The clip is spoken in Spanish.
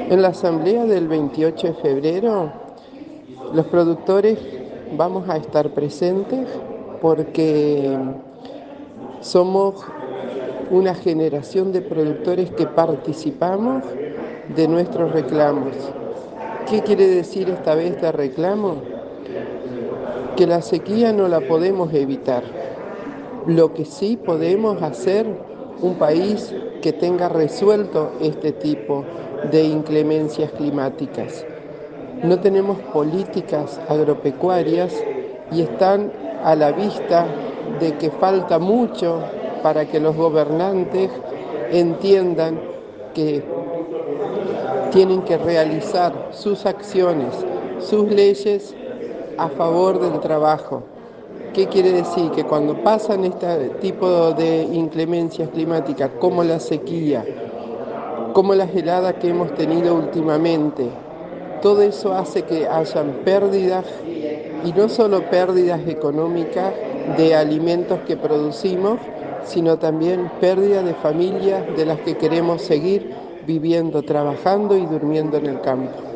En la asamblea del 28 de febrero, los productores vamos a estar presentes porque somos una generación de productores que participamos de nuestros reclamos. ¿Qué quiere decir esta vez de reclamo? Que la sequía no la podemos evitar. Lo que sí podemos hacer, un país que tenga resuelto este tipo de inclemencias climáticas. No tenemos políticas agropecuarias y están a la vista de que falta mucho para que los gobernantes entiendan que tienen que realizar sus acciones, sus leyes a favor del trabajo. ¿Qué quiere decir? Que cuando pasan este tipo de inclemencias climáticas, como la sequía, como las heladas que hemos tenido últimamente, todo eso hace que hayan pérdidas, y no solo pérdidas económicas de alimentos que producimos, sino también pérdida de familias de las que queremos seguir viviendo, trabajando y durmiendo en el campo.